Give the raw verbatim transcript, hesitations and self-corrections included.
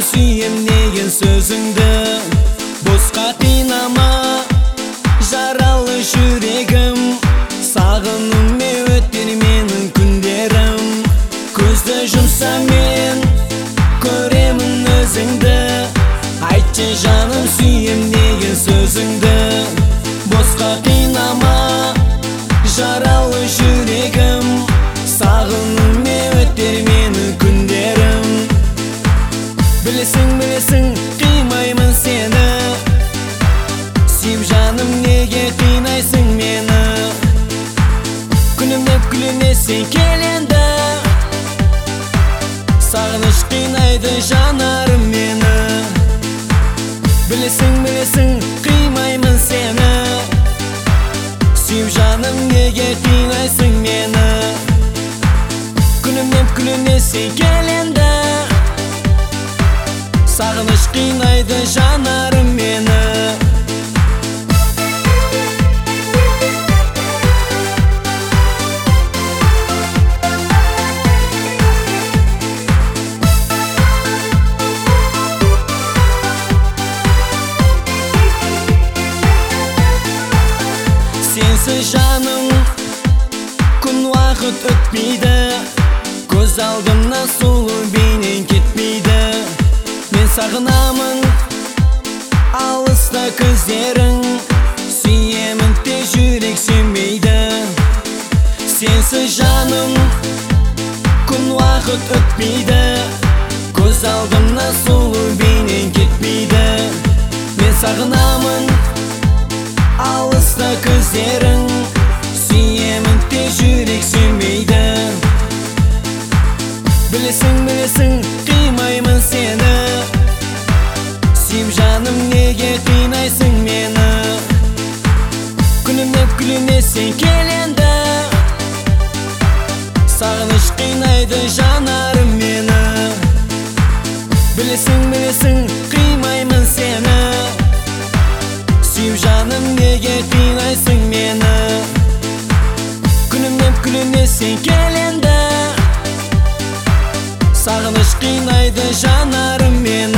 сүйем деген сөзіңді босқа қинама. Жаралы жүрегім, сағынумен өтер менің күндерім. Көзді жұмса мен көремін өзіңді. Айтшы жаным сүйем деген сөзіңді босқа қинама. Жаралы жүрегім, сағынумен өтер менің күндерім. Білесің, білесің, қимаймын сені. Сүйіп жаным, неге қинайсың мені? Күнімнен күлінесің келенді. Сағыныш қинайды жанарым мені. Білесің, білесің, қимаймын сені. Сүйіп жаным, неге қинайсың мені? Күнімнен күлінесің келенді. Сағыныш қинайды жанарым мені. Сенсіз жаным, күн уақыт өтпейді. Көз алдымнан сұлу бейнең кетпейді. Мен сағынамын алыста көздерің. Сүйемін тек жүрек сүймейді. Сенсіз жаным, күн уақыт өтпейді. Көз алдымнан сұлу бейнең кетпейді. Мен сағынамын алыста көздерің. Сүйемін тек жүрек сүймейді. Білесің, білесің, қимаймын сені. Сүйіп жаным, неге қинайсың мені? Күнімнен күлінесің келенді. Сағыныш қинайды жанарым мені. Білесің, білесің, қимаймын сені. Сүйіп жаным, неге қинайсың мені? Күнімнен күлінесің келенді. Сағыныш қинайды жанарым мені.